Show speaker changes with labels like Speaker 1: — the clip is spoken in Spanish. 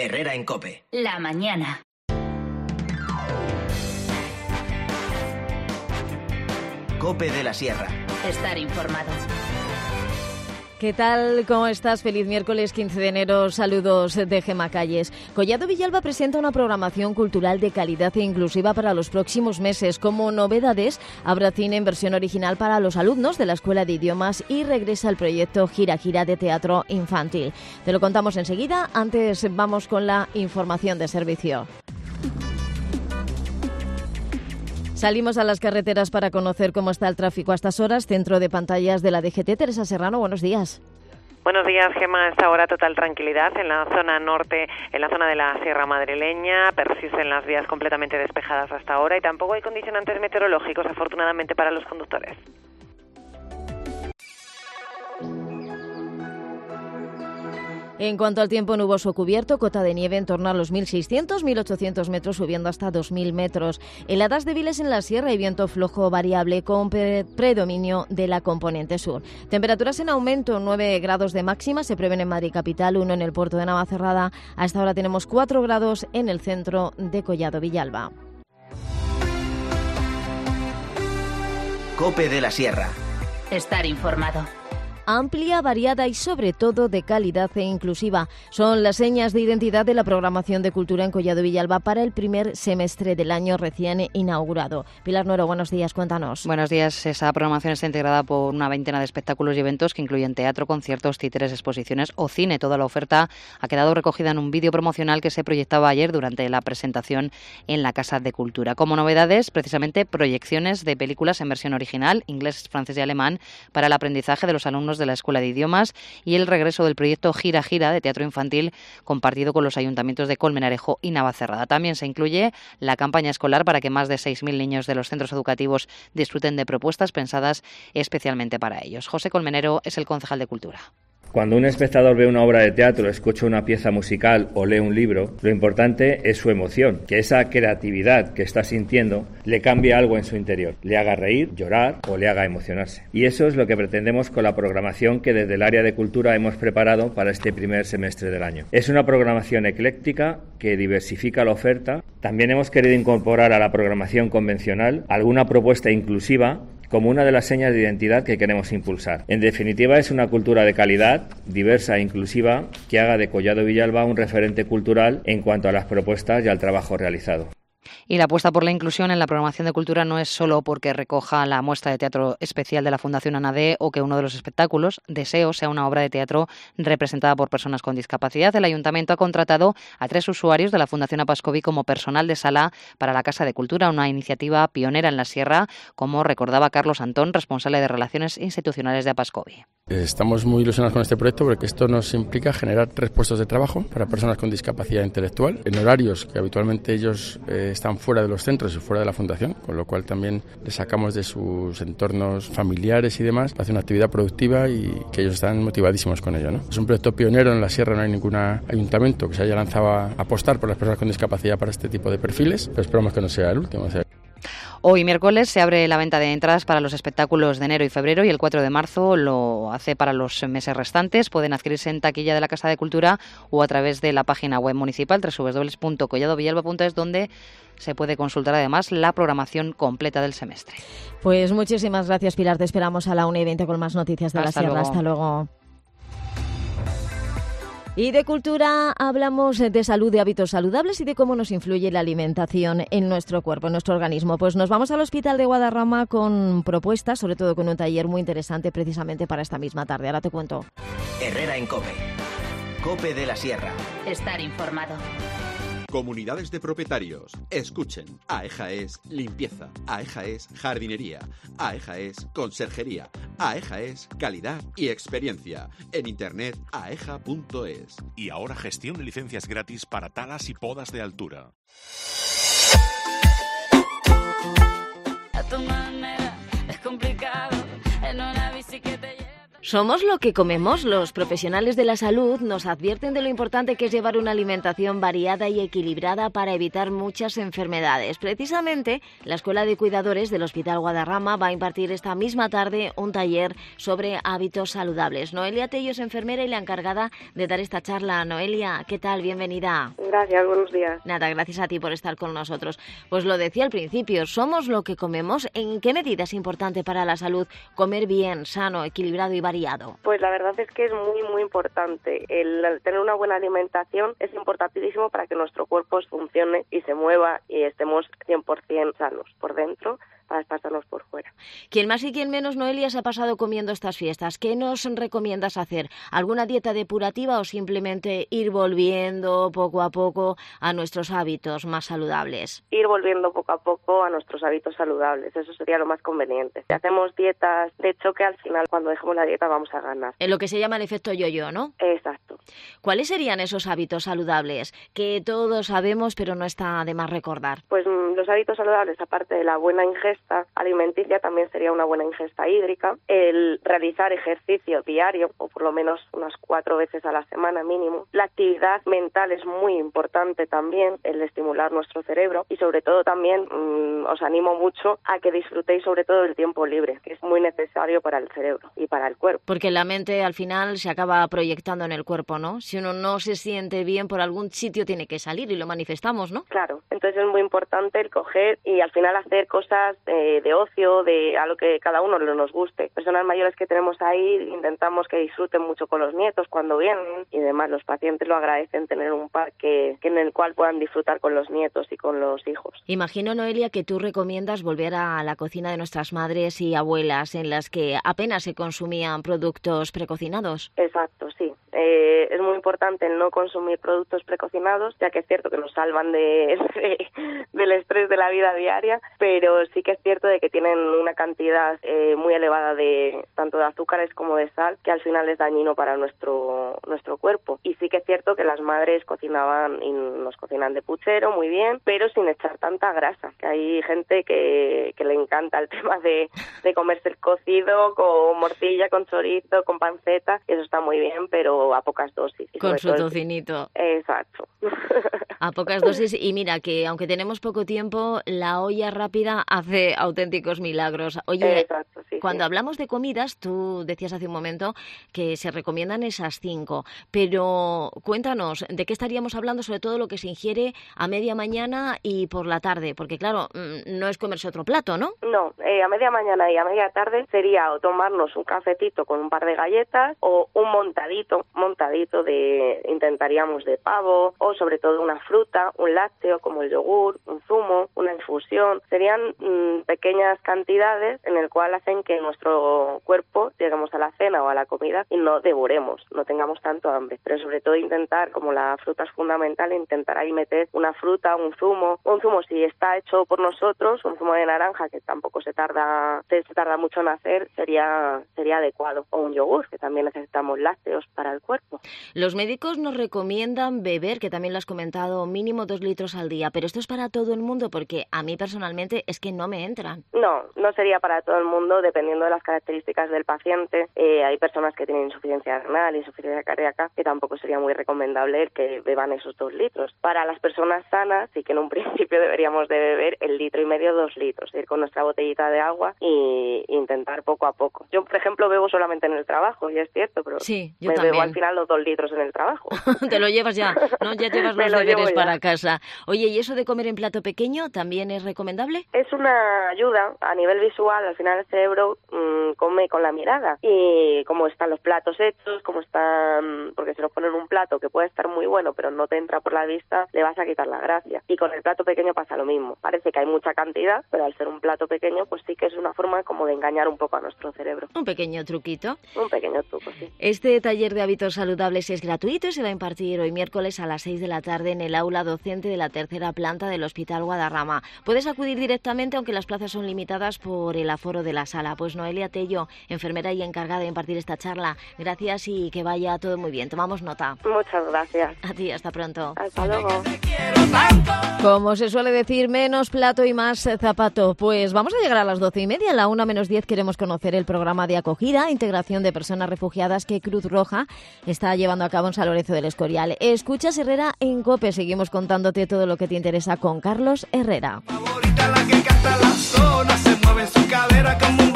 Speaker 1: Herrera en COPE.
Speaker 2: La mañana.
Speaker 1: COPE de la Sierra.
Speaker 2: Estar informado.
Speaker 3: ¿Qué tal? ¿Cómo estás? Feliz miércoles 15 de enero. Saludos de Gemma Calles. Collado Villalba presenta una programación cultural de calidad e inclusiva para los próximos meses. Como novedades, habrá cine en versión original para los alumnos de la Escuela de Idiomas y regresa el proyecto Gira Gira de teatro infantil. Te lo contamos enseguida. Antes vamos con la información de servicio. Salimos a las carreteras para conocer cómo está el tráfico a estas horas. Centro de pantallas de la DGT. Teresa Serrano, buenos días.
Speaker 4: Buenos días, Gemma. A esta hora total tranquilidad en la zona norte, en la zona de la Sierra Madrileña. Persisten las vías completamente despejadas hasta ahora y tampoco hay condicionantes meteorológicos, afortunadamente, para los conductores.
Speaker 3: En cuanto al tiempo nuboso cubierto, cota de nieve en torno a los 1.600-1.800 metros, subiendo hasta 2.000 metros. Heladas débiles en la sierra y viento flojo variable con predominio de la componente sur. Temperaturas en aumento, 9 grados de máxima se prevén en Madrid capital, 1 en el puerto de Navacerrada. A esta hora tenemos 4 grados en el centro de Collado Villalba.
Speaker 1: COPE de la Sierra.
Speaker 2: Estar informado.
Speaker 3: Amplia, variada y sobre todo de calidad e inclusiva. Son las señas de identidad de la programación de cultura en Collado Villalba para el primer semestre del año recién inaugurado. Pilar Nuero, buenos días, cuéntanos.
Speaker 5: Buenos días. Esa programación está integrada por una veintena de espectáculos y eventos que incluyen teatro, conciertos, títeres, exposiciones o cine. Toda la oferta ha quedado recogida en un vídeo promocional que se proyectaba ayer durante la presentación en la Casa de Cultura. Como novedades, precisamente proyecciones de películas en versión original, inglés, francés y alemán, para el aprendizaje de los alumnos de la Escuela de Idiomas y el regreso del proyecto Gira Gira de teatro infantil compartido con los ayuntamientos de Colmenarejo y Navacerrada. También se incluye la campaña escolar para que más de 6.000 niños de los centros educativos disfruten de propuestas pensadas especialmente para ellos. José Colmenero es el concejal de Cultura.
Speaker 6: Cuando un espectador ve una obra de teatro, escucha una pieza musical o lee un libro, lo importante es su emoción, que esa creatividad que está sintiendo le cambie algo en su interior, le haga reír, llorar o le haga emocionarse. Y eso es lo que pretendemos con la programación que desde el área de cultura hemos preparado para este primer semestre del año. Es una programación ecléctica que diversifica la oferta. También hemos querido incorporar a la programación convencional alguna propuesta inclusiva como una de las señas de identidad que queremos impulsar. En definitiva, es una cultura de calidad, diversa e inclusiva, que haga de Collado Villalba un referente cultural en cuanto a las propuestas y al trabajo realizado.
Speaker 5: Y la apuesta por la inclusión en la programación de cultura no es solo porque recoja la muestra de teatro especial de la Fundación ANADE o que uno de los espectáculos, Deseo, sea una obra de teatro representada por personas con discapacidad. El Ayuntamiento ha contratado a 3 usuarios de la Fundación Apascovi como personal de sala para la Casa de Cultura, una iniciativa pionera en la Sierra, como recordaba Carlos Antón, responsable de Relaciones Institucionales de Apascovi.
Speaker 7: Estamos muy ilusionados con este proyecto porque esto nos implica generar 3 puestos de trabajo para personas con discapacidad intelectual en horarios que habitualmente ellos están fuera de los centros y fuera de la fundación, con lo cual también les sacamos de sus entornos familiares y demás para hacer una actividad productiva y que ellos están motivadísimos con ello, ¿no? Es un proyecto pionero en la Sierra, no hay ningún ayuntamiento que se haya lanzado a apostar por las personas con discapacidad para este tipo de perfiles, pero esperamos que no sea el último.
Speaker 5: Hoy miércoles se abre la venta de entradas para los espectáculos de enero y febrero y el 4 de marzo lo hace para los meses restantes. Pueden adquirirse en taquilla de la Casa de Cultura o a través de la página web municipal www.colladovillalba.es, donde se puede consultar además la programación completa del semestre.
Speaker 3: Pues muchísimas gracias, Pilar. Te esperamos a la 1:20 con más noticias de la Sierra.
Speaker 5: Luego.
Speaker 3: Hasta luego. Y de cultura hablamos de salud, de hábitos saludables y de cómo nos influye la alimentación en nuestro cuerpo, en nuestro organismo. Pues nos vamos al Hospital de Guadarrama con propuestas, sobre todo con un taller muy interesante precisamente para esta misma tarde. Ahora te cuento.
Speaker 1: Herrera en COPE. COPE de la Sierra.
Speaker 2: Estar informado.
Speaker 8: Comunidades de propietarios. Escuchen. AEJA es limpieza. AEJA es jardinería. AEJA es conserjería. AEJA es calidad y experiencia. En internet aeja.es.
Speaker 9: Y ahora gestión de licencias gratis para talas y podas de altura.
Speaker 10: A tu manera es complicado en una bici que te lleva.
Speaker 3: Somos lo que comemos. Los profesionales de la salud nos advierten de lo importante que es llevar una alimentación variada y equilibrada para evitar muchas enfermedades. Precisamente, la Escuela de Cuidadores del Hospital Guadarrama va a impartir esta misma tarde un taller sobre hábitos saludables. Noelia Tello es enfermera y la encargada de dar esta charla. Noelia, ¿qué tal? Bienvenida.
Speaker 10: Gracias, buenos días.
Speaker 3: Nada, gracias a ti por estar con nosotros. Pues lo decía al principio, somos lo que comemos. ¿En qué medida es importante para la salud comer bien, sano, equilibrado y variado?
Speaker 10: Pues la verdad es que es muy importante. El tener una buena alimentación es importantísimo para que nuestro cuerpo funcione y se mueva y estemos 100% sanos por dentro, para pasarnos por fuera.
Speaker 3: Quien más y quien menos, Noelia, se ha pasado comiendo estas fiestas. ¿Qué nos recomiendas hacer? ¿Alguna dieta depurativa o simplemente ir volviendo poco a poco a nuestros hábitos más saludables?
Speaker 10: Ir volviendo poco a poco a nuestros hábitos saludables, eso sería lo más conveniente. Si hacemos dietas de choque, al final cuando dejemos la dieta vamos a ganar.
Speaker 3: En lo que se llama el efecto yo-yo, ¿no?
Speaker 10: Exacto.
Speaker 3: ¿Cuáles serían esos hábitos saludables que todos sabemos pero no está de más recordar?
Speaker 10: Pues los hábitos saludables, aparte de la buena ingesta alimenticia, también sería una buena ingesta hídrica, el realizar ejercicio diario o por lo menos unas 4 veces a la semana mínimo. La actividad mental es muy importante también, el estimular nuestro cerebro, y sobre todo también os animo mucho a que disfrutéis sobre todo del tiempo libre, que es muy necesario para el cerebro y para el cuerpo.
Speaker 3: Porque la mente al final se acaba proyectando en el cuerpo, ¿no? Si uno no se siente bien, por algún sitio tiene que salir y lo manifestamos, ¿no?
Speaker 10: Claro, entonces es muy importante el coger y al final hacer cosas de ocio, de a lo que cada uno nos guste. Personas mayores que tenemos ahí, intentamos que disfruten mucho con los nietos cuando vienen y demás. Los pacientes lo agradecen, tener un parque en el cual puedan disfrutar con los nietos y con los hijos.
Speaker 3: Imagino, Noelia, que tú recomiendas volver a la cocina de nuestras madres y abuelas, en las que apenas se consumían productos precocinados.
Speaker 10: Exacto, sí. Es muy importante el no consumir productos precocinados, ya que es cierto que nos salvan del estrés de la vida diaria, pero sí que es cierto de que tienen una cantidad muy elevada de tanto de azúcares como de sal, que al final es dañino para nuestro cuerpo. Y sí que es cierto que las madres cocinaban y nos cocinan de puchero muy bien, pero sin echar tanta grasa, que hay gente que le encanta el tema de comerse el cocido con morcilla, con chorizo, con panceta, y eso está muy bien, pero a pocas dosis.
Speaker 3: Con su tocinito.
Speaker 10: Exacto.
Speaker 3: A pocas dosis, y mira que aunque tenemos poco tiempo, la olla rápida hace auténticos milagros. Oye,
Speaker 10: exacto, sí,
Speaker 3: cuando hablamos de comidas, tú decías hace un momento que se recomiendan esas 5, pero cuéntanos, ¿de qué estaríamos hablando? Sobre todo lo que se ingiere a media mañana y por la tarde, porque claro, no es comerse otro plato, ¿no?
Speaker 10: No, a media mañana y a media tarde sería o tomarnos un cafetito con un par de galletas o un montadito intentaríamos de pavo, o sobre todo una fruta, un lácteo como el yogur, un zumo, una infusión. Serían pequeñas cantidades en el cual hacen que nuestro cuerpo lleguemos a la cena o a la comida y no devoremos, no tengamos tanto hambre. Pero sobre todo intentar, como la fruta es fundamental, intentar ahí meter una fruta, un zumo si está hecho por nosotros, un zumo de naranja que tampoco se tarda mucho en hacer, sería adecuado, o un yogur, que también necesitamos lácteos para el cuerpo.
Speaker 3: Los médicos nos recomiendan beber, que también lo has comentado, mínimo 2 litros al día, pero esto es para todo el mundo, porque a mí personalmente es que no me entran.
Speaker 10: No sería para todo el mundo, dependiendo de las características del paciente. Hay personas que tienen insuficiencia renal, insuficiencia cardíaca, que tampoco sería muy recomendable que beban esos 2 litros. Para las personas sanas, sí que en un principio deberíamos de beber 1,5 litros, 2 litros, ir con nuestra botellita de agua e intentar poco a poco. Yo, por ejemplo, bebo solamente en el trabajo, y es cierto, pero
Speaker 3: sí, yo
Speaker 10: me
Speaker 3: también.
Speaker 10: bebo al final los 2 litros en el trabajo.
Speaker 3: Te lo llevas ya, ¿no? Ya llevas los deberes para casa. Oye, ¿y eso de comer en plato pequeño también es recomendable?
Speaker 10: Es una ayuda a nivel visual. Al final el cerebro come con la mirada, y cómo están los platos hechos, porque si nos ponen un plato que puede estar muy bueno pero no te entra por la vista, le vas a quitar la gracia. Y con el plato pequeño pasa lo mismo. Parece que hay mucha cantidad, pero al ser un plato pequeño, pues sí que es una forma como de engañar un poco a nuestro cerebro.
Speaker 3: Un pequeño truquito.
Speaker 10: Un pequeño truco, sí.
Speaker 3: Este taller de hábitos saludables es gratuito y se va a impartir hoy miércoles a las 6 de la tarde en el aula docente de la 3ª planta del Hospital Guadarrama. Puedes acudir directamente, aunque las plazas son limitadas por el aforo de la sala. Herrera. Pues Noelia Tello, enfermera y encargada de impartir esta charla. Gracias y que vaya todo muy bien. Tomamos nota.
Speaker 10: Muchas gracias.
Speaker 3: A ti, hasta pronto.
Speaker 10: Hasta luego.
Speaker 3: Como se suele decir, menos plato y más zapato. Pues vamos a llegar a las 12:30. A la 1:10 queremos conocer el programa de acogida, integración de personas refugiadas que Cruz Roja está llevando a cabo en San Lorenzo del Escorial. Escuchas Herrera en COPE. Seguimos contándote todo lo que te interesa con Carlos Herrera.
Speaker 11: Favorita, la que canta la zona, se mueve su cadera como un